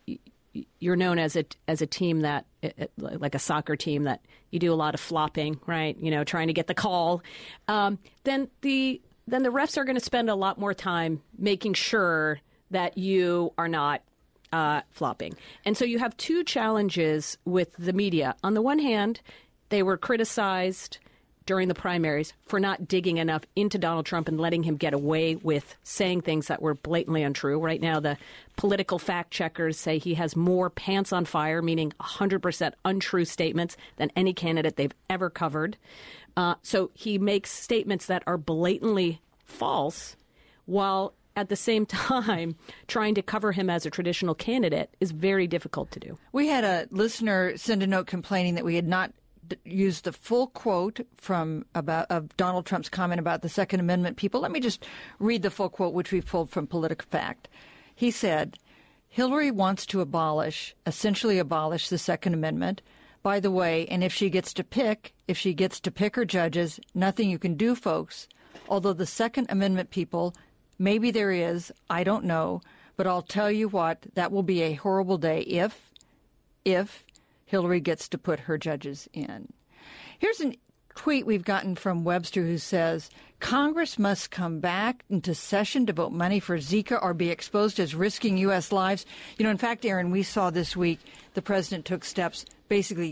[SPEAKER 2] you're known as a as a team that, like a soccer team, that you do a lot of flopping, right? You know, trying to get the call, um, then the then the refs are going to spend a lot more time making sure that you are not uh, flopping. And so you have two challenges with the media. On the one hand, they were criticized during the primaries for not digging enough into Donald Trump and letting him get away with saying things that were blatantly untrue. Right now, the political fact checkers say he has more pants on fire, meaning one hundred percent untrue statements, than any candidate they've ever covered. Uh, so he makes statements that are blatantly false, while at the same time trying to cover him as a traditional candidate is very difficult to do.
[SPEAKER 1] We had a listener send a note complaining that we had not use the full quote from about of Donald Trump's comment about the Second Amendment people. Let me just read the full quote, which we've pulled from PolitiFact. He said, Hillary wants to abolish, essentially abolish the Second Amendment. By the way, and if she gets to pick, if she gets to pick her judges, nothing you can do, folks. Although the Second Amendment people, maybe there is, I don't know, but I'll tell you what, that will be a horrible day if, if, Hillary gets to put her judges in. Here's a tweet we've gotten from Webster who says, Congress must come back into session to vote money for Zika or be exposed as risking U S lives. You know, in fact, Aaron, we saw this week the president took steps basically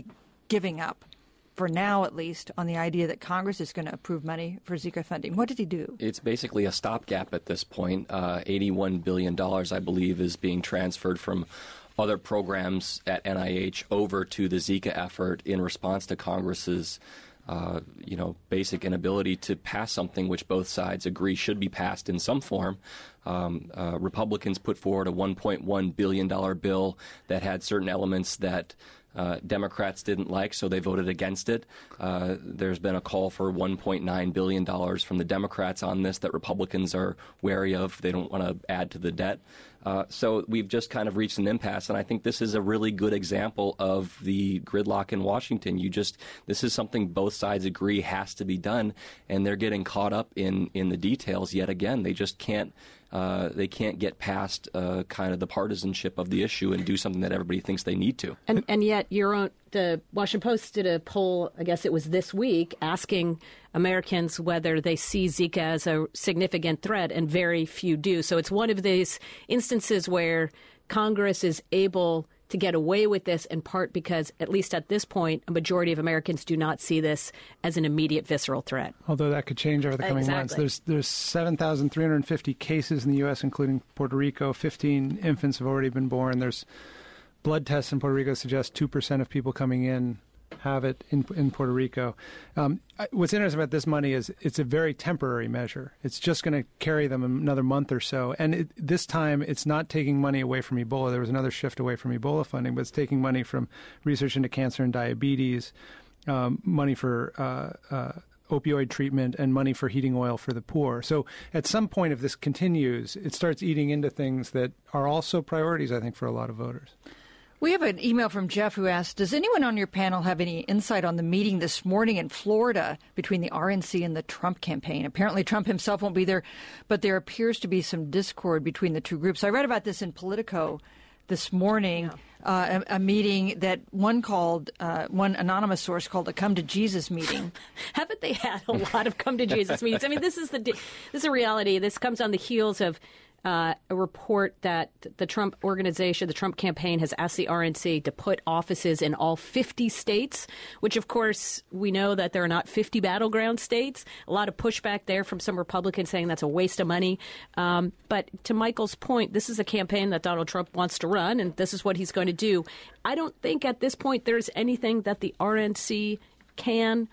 [SPEAKER 1] giving up, for now at least, on the idea that Congress is going to approve money for Zika funding. What did he do?
[SPEAKER 4] It's basically a stopgap at this point. Uh, eighty-one billion dollars, I believe, is being transferred from other programs at N I H over to the Zika effort in response to Congress's Uh, you know, basic inability to pass something which both sides agree should be passed in some form. Um, uh, Republicans put forward a one point one billion dollars bill that had certain elements that uh, Democrats didn't like, so they voted against it. Uh, there's been a call for one point nine billion dollars from the Democrats on this that Republicans are wary of. They don't want to add to the debt. Uh, so we've just kind of reached an impasse, and I think this is a really good example of the gridlock in Washington. You just, this is something both sides agree has to be done, and they're getting caught up in, in the details yet again. They just can't, uh, they can't get past uh, kind of the partisanship of the issue and do something that everybody thinks they need to.
[SPEAKER 2] And, and yet, your own, the Washington Post did a poll, I guess it was this week, asking Americans whether they see Zika as a significant threat, and very few do. So it's one of these instances where Congress is able to get away with this, in part because, at least at this point, a majority of Americans do not see this as an immediate visceral threat.
[SPEAKER 3] Although that could change over the coming
[SPEAKER 2] exactly.
[SPEAKER 3] months. There's there's seven thousand three hundred fifty cases in the U S, including Puerto Rico. fifteen infants have already been born. There's blood tests in Puerto Rico suggest two percent of people coming in have it in, in Puerto Rico. Um, what's interesting about this money is it's a very temporary measure. It's just going to carry them another month or so. And it, this time, it's not taking money away from Ebola. There was another shift away from Ebola funding, but it's taking money from research into cancer and diabetes, um, money for uh, uh, opioid treatment, and money for heating oil for the poor. So at some point, if this continues, it starts eating into things that are also priorities, I think, for a lot of voters.
[SPEAKER 1] We have an email from Jeff who asks, does anyone on your panel have any insight on the meeting this morning in Florida between the R N C and the Trump campaign? Apparently Trump himself won't be there, but there appears to be some discord between the two groups. I read about this in Politico this morning, yeah. uh, a, a meeting that one called, uh, one anonymous source called a Come to Jesus meeting.
[SPEAKER 2] Haven't they had a lot of Come to Jesus meetings? I mean, this is the this is a reality. This comes on the heels of Uh, a report that the Trump organization, the Trump campaign, has asked the R N C to put offices in all fifty states, which, of course, we know that there are not fifty battleground states. A lot of pushback there from some Republicans saying that's a waste of money. Um, but to Michael's point, this is a campaign that Donald Trump wants to run, and this is what he's going to do. I don't think at this point there's anything that the R N C can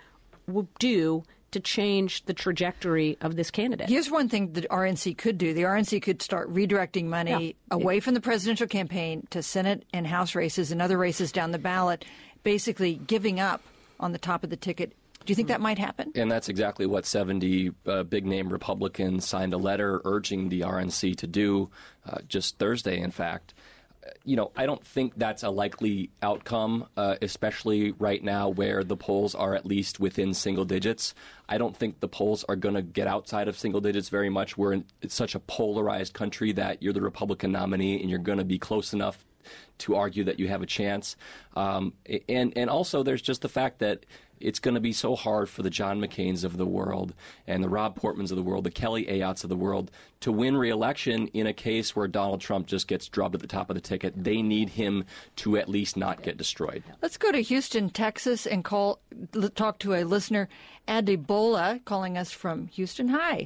[SPEAKER 2] do to change the trajectory of this candidate.
[SPEAKER 1] Here's one thing the R N C could do. The R N C could start redirecting money yeah. away from the presidential campaign to Senate and House races and other races down the ballot, basically giving up on the top of the ticket. Do you think that might happen?
[SPEAKER 4] And that's exactly what seventy uh, big-name Republicans signed a letter urging the R N C to do uh, just Thursday, in fact. You know, I don't think that's a likely outcome, uh, especially right now where the polls are at least within single digits. I don't think the polls are going to get outside of single digits very much. We're in it's such a polarized country that you're the Republican nominee and you're going to be close enough to argue that you have a chance. Um, and, and also there's just the fact that it's going to be so hard for the John McCains of the world and the Rob Portmans of the world, the Kelly Ayotts of the world, to win re-election in a case where Donald Trump just gets drubbed at the top of the ticket. They need him to at least not get destroyed.
[SPEAKER 1] Let's go to Houston, Texas, and call talk to a listener, Adebola, calling us from Houston. Hi.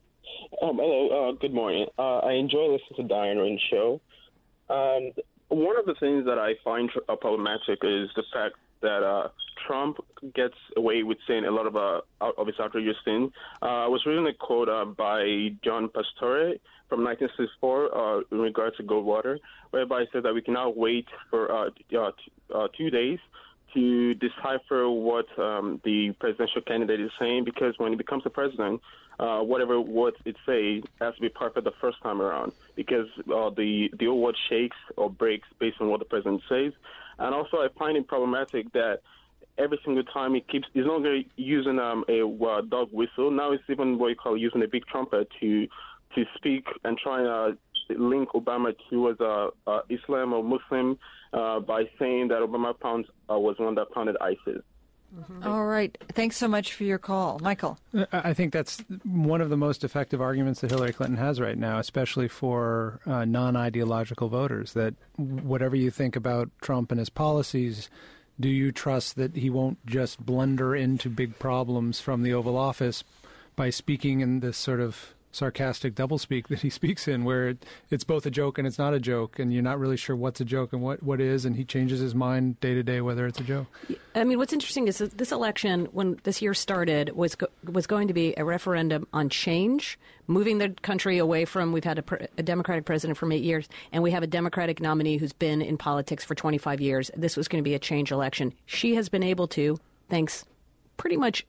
[SPEAKER 11] Um, hello. Uh, good morning. Uh, I enjoy listening to Diane Rind's show. Um, one of the things that I find uh, problematic is the fact that uh, Trump gets away with saying a lot of uh, of his outrageous things. Uh, I was reading a quote uh, by John Pastore from nineteen sixty-four uh, in regards to Goldwater, whereby he said that we cannot wait for uh, uh, uh, two days to decipher what um, the presidential candidate is saying, because when he becomes the president, uh, whatever words it says has to be perfect the first time around, because uh, the, the old word shakes or breaks based on what the president says. And also I find it problematic that every single time he keeps, he's no longer using um, a uh, dog whistle. Now it's even what you call using a big trumpet to to speak and try to uh, link Obama towards uh, uh, Islam or Muslim uh, by saying that Obama pounds, uh, was one that pounded ISIS.
[SPEAKER 1] Mm-hmm. All right. Thanks so much for your call. Michael.
[SPEAKER 3] I think that's one of the most effective arguments that Hillary Clinton has right now, especially for uh, non-ideological voters, that whatever you think about Trump and his policies, do you trust that he won't just blunder into big problems from the Oval Office by speaking in this sort of sarcastic doublespeak that he speaks in, where it, it's both a joke and it's not a joke, and you're not really sure what's a joke and what, what is, and he changes his mind day to day whether it's a joke.
[SPEAKER 2] I mean, what's interesting is that this election, when this year started, was go- was going to be a referendum on change, moving the country away from, we've had a, pre- a Democratic president for eight years, and we have a Democratic nominee who's been in politics for twenty-five years. This was going to be a change election. She has been able to, thanks pretty much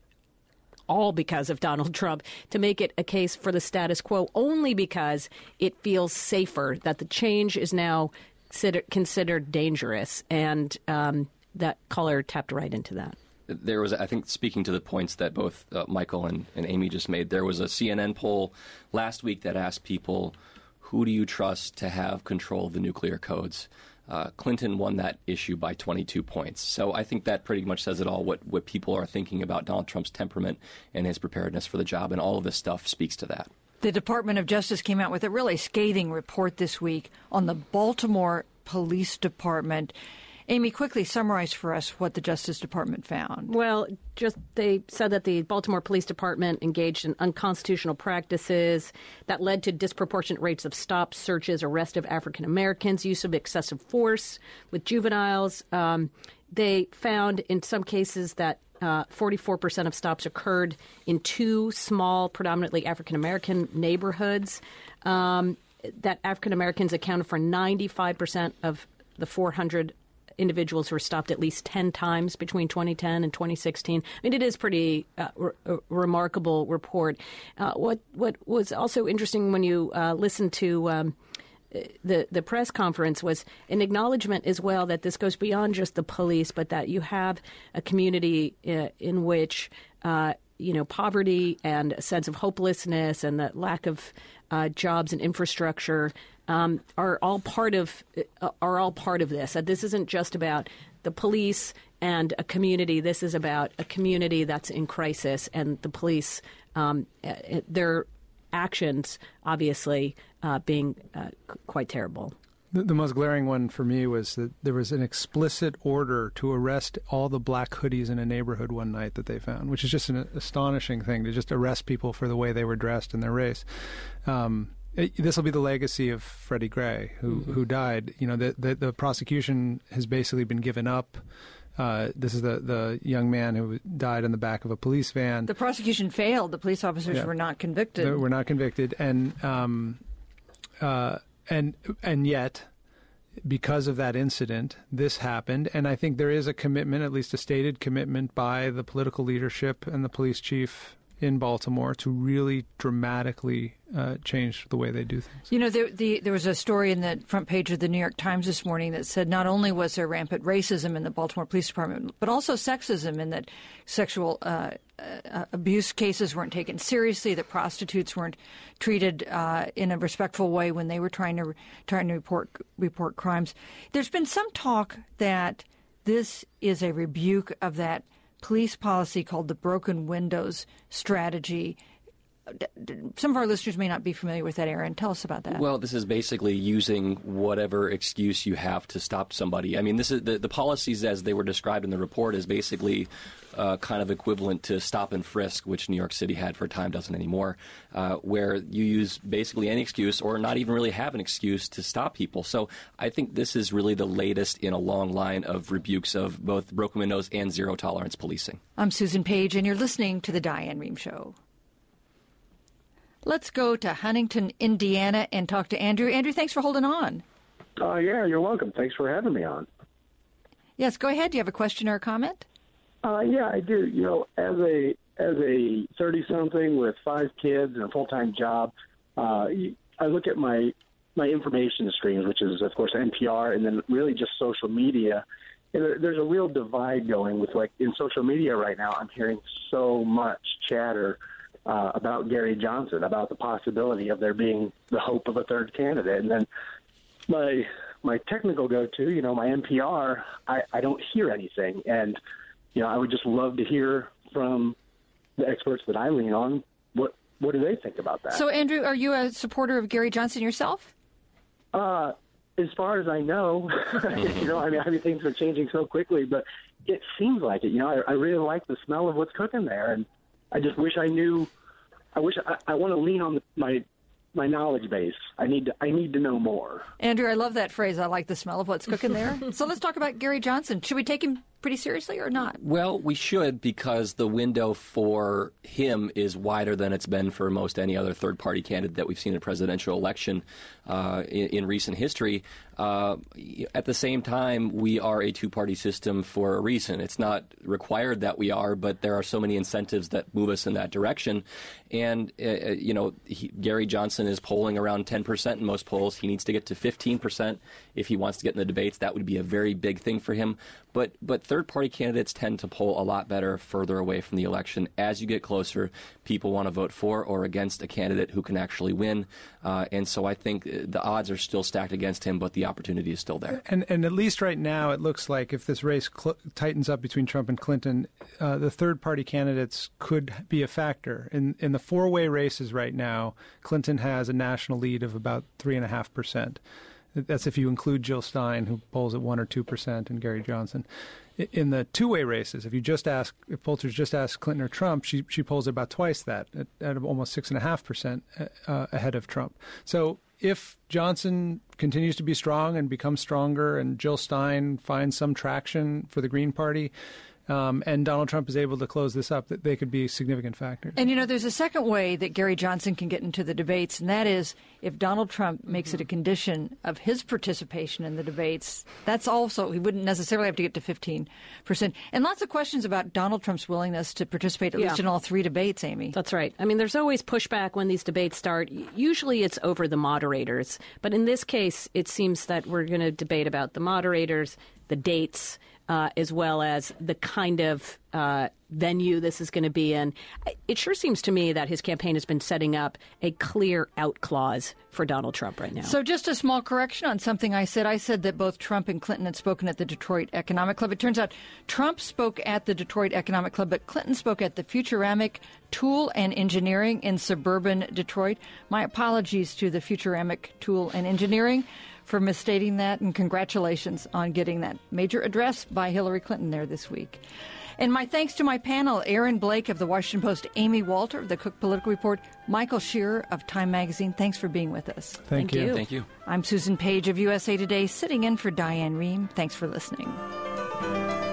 [SPEAKER 2] all because of Donald Trump, to make it a case for the status quo only because it feels safer, that the change is now consider- considered dangerous. And um, that caller tapped right into that.
[SPEAKER 4] There was, I think, speaking to the points that both uh, Michael and, and Amy just made, there was a C N N poll last week that asked people, who do you trust to have control of the nuclear codes? Uh, Clinton won that issue by twenty-two points. So I think that pretty much says it all, what, what people are thinking about Donald Trump's temperament and his preparedness for the job, and all of this stuff speaks to that.
[SPEAKER 1] The Department of Justice came out with a really scathing report this week on the Baltimore Police Department. Amy, quickly summarize for us what the Justice Department found.
[SPEAKER 2] Well, just they said that the Baltimore Police Department engaged in unconstitutional practices that led to disproportionate rates of stops, searches, arrest of African Americans, use of excessive force with juveniles. Um, they found in some cases that uh, forty-four percent of stops occurred in two small, predominantly African American neighborhoods, um, that African Americans accounted for ninety-five percent of the four hundred individuals who were stopped at least ten times between twenty ten and twenty sixteen. I mean, it is pretty uh, re- a remarkable report. Uh, what what was also interesting when you uh, listen to um, the the press conference was an acknowledgement as well that this goes beyond just the police, but that you have a community uh, in which uh, you know poverty and a sense of hopelessness and the lack of uh, jobs and infrastructure Um, are all part of uh, are all part of this. That this isn't just about the police and a community. This is about a community that's in crisis, and the police, um, uh, their actions, obviously, uh, being uh, c- quite terrible.
[SPEAKER 3] The, the most glaring one for me was that there was an explicit order to arrest all the black hoodies in a neighborhood one night that they found, which is just an astonishing thing, to just arrest people for the way they were dressed and their race. Um, This will be the legacy of Freddie Gray, who mm-hmm. who died. You know, the, the the prosecution has basically been given up. Uh, this is the, the young man who died in the back of a police van.
[SPEAKER 1] The prosecution failed. The police officers
[SPEAKER 3] yeah.
[SPEAKER 1] were not convicted.
[SPEAKER 3] They were not convicted, and um, uh, and and yet, because of that incident, this happened. And I think there is a commitment, at least a stated commitment, by the political leadership and the police chief in Baltimore to really dramatically uh, change the way they do things.
[SPEAKER 1] You know, there, the, there was a story in the front page of the New York Times this morning that said not only was there rampant racism in the Baltimore Police Department, but also sexism, in that sexual uh, uh, abuse cases weren't taken seriously, that prostitutes weren't treated uh, in a respectful way when they were trying to trying to report report crimes. There's been some talk that this is a rebuke of that police policy called the broken windows strategy. Some of our listeners may not be familiar with that, Aaron. Tell us about that.
[SPEAKER 4] Well, this is basically using whatever excuse you have to stop somebody. I mean, this is the, the policies as they were described in the report is basically uh, kind of equivalent to stop and frisk, which New York City had for a time, doesn't anymore, uh, where you use basically any excuse or not even really have an excuse to stop people. So I think this is really the latest in a long line of rebukes of both broken windows and zero tolerance policing.
[SPEAKER 1] I'm Susan Page, and you're listening to The Diane Rehm Show. Let's go to Huntington, Indiana, and talk to Andrew. Andrew, thanks for holding on.
[SPEAKER 12] Uh, yeah, you're welcome. Thanks for having me on.
[SPEAKER 1] Yes, go ahead. Do you have a question or a comment?
[SPEAKER 12] Uh, yeah, I do. You know, as a as a thirty-something with five kids and a full-time job, uh, I look at my my information streams, which is, of course, N P R, and then really just social media. And there, there's a real divide going with, like, in social media right now, I'm hearing so much chatter Uh, about Gary Johnson, about the possibility of there being the hope of a third candidate. And then my my technical go-to, you know, my N P R, I, I don't hear anything. And, you know, I would just love to hear from the experts that I lean on, what what do they think about that?
[SPEAKER 1] So, Andrew, are you a supporter of Gary Johnson yourself?
[SPEAKER 12] Uh, as far as I know, you know, I mean, I mean, things are changing so quickly, but it seems like it. You know, I, I really like the smell of what's cooking there, and I just wish I knew. I wish I, I want to lean on the, my my knowledge base. I need to I need to know more.
[SPEAKER 1] Andrew, I love that phrase. I like the smell of what's cooking there. So let's talk about Gary Johnson. Should we take him pretty seriously or not?
[SPEAKER 4] Well, we should, because the window for him is wider than it's been for most any other third-party candidate that we've seen in a presidential election uh, in, in recent history. Uh, at the same time, we are a two-party system for a reason. It's not required that we are, but there are so many incentives that move us in that direction. And, uh, you know, he, Gary Johnson is polling around ten percent in most polls. He needs to get to fifteen percent if he wants to get in the debates. That would be a very big thing for him. But, but third-party candidates tend to poll a lot better further away from the election. As you get closer, people want to vote for or against a candidate who can actually win. Uh, and so I think the odds are still stacked against him, but the opportunity is still there.
[SPEAKER 3] And, and at least right now, it looks like if this race cl- tightens up between Trump and Clinton, uh, the third-party candidates could be a factor. In, in the four-way races right now, Clinton has a national lead of about three point five percent. That's if you include Jill Stein, who polls at one or two percent, and Gary Johnson. In the two-way races, if you just ask, if pollsters just ask Clinton or Trump, she she polls about twice that, at, at almost six and a half percent uh, ahead of Trump. So if Johnson continues to be strong and becomes stronger, and Jill Stein finds some traction for the Green Party, Um, and Donald Trump is able to close this up, that they could be significant factors.
[SPEAKER 1] And, you know, there's a second way that Gary Johnson can get into the debates, and that is if Donald Trump makes it a condition of his participation in the debates. That's also, he wouldn't necessarily have to get to fifteen percent. And lots of questions about Donald Trump's willingness to participate at
[SPEAKER 2] Yeah.
[SPEAKER 1] least in all three debates, Amy.
[SPEAKER 2] That's right. I mean, there's always pushback when these debates start. Usually it's over the moderators. But in this case, it seems that we're going to debate about the moderators, the dates, Uh, as well as the kind of uh, venue this is going to be in. It sure seems to me that his campaign has been setting up a clear out clause for Donald Trump right now.
[SPEAKER 1] So just a small correction on something I said. I said that both Trump and Clinton had spoken at the Detroit Economic Club. It turns out Trump spoke at the Detroit Economic Club, but Clinton spoke at the Futuramic Tool and Engineering in suburban Detroit. My apologies to the Futuramic Tool and Engineering for misstating that, and congratulations on getting that major address by Hillary Clinton there this week. And my thanks to my panel, Aaron Blake of the Washington Post, Amy Walter of the Cook Political Report, Michael Shearer of Time Magazine. Thanks for being with us.
[SPEAKER 3] Thank,
[SPEAKER 2] Thank
[SPEAKER 3] you.
[SPEAKER 2] you.
[SPEAKER 4] Thank you.
[SPEAKER 1] I'm Susan Page of U S A Today, sitting in for Diane Rehm. Thanks for listening.